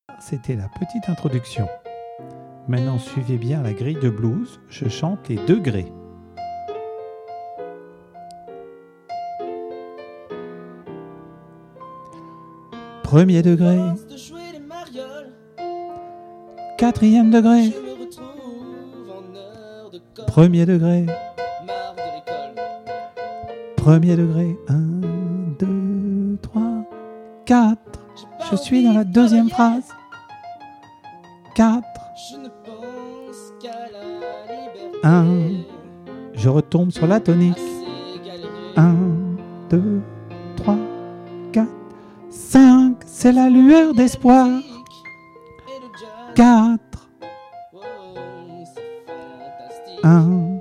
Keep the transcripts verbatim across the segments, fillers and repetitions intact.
C'était la petite introduction. Maintenant, suivez bien la grille de blues. Je chante les degrés. Premier degré. Quatrième degré. Premier degré. Premier degré. Un, deux, trois, quatre. Je suis dans la deuxième phrase. Quatre. Un. Je retombe sur la tonique. Un, deux, trois, quatre, cinq. C'est la lueur d'espoir. Quatre. Un.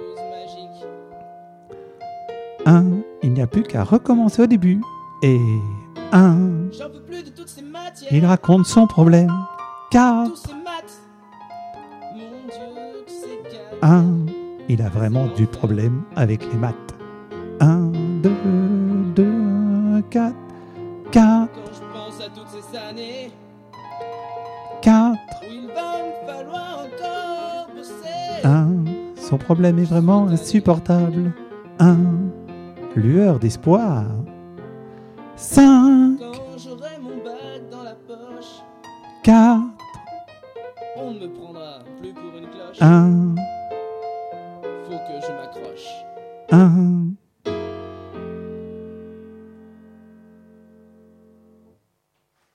Un. Il n'y a plus qu'à recommencer au début. Et un. Il raconte son problème. Quatre. Un. Il a vraiment du problème avec les maths. Un, deux, deux, quatre, quatre. Quand je pense à toutes ces années Quatre. où il va me falloir encore bosser. Un. Son problème est vraiment insupportable. Un. Lueur d'espoir. Cinq. Quand j'aurai mon bac dans la poche, Quatre. on ne me prendra plus pour une cloche. Un. Faut que je m'accroche. Un.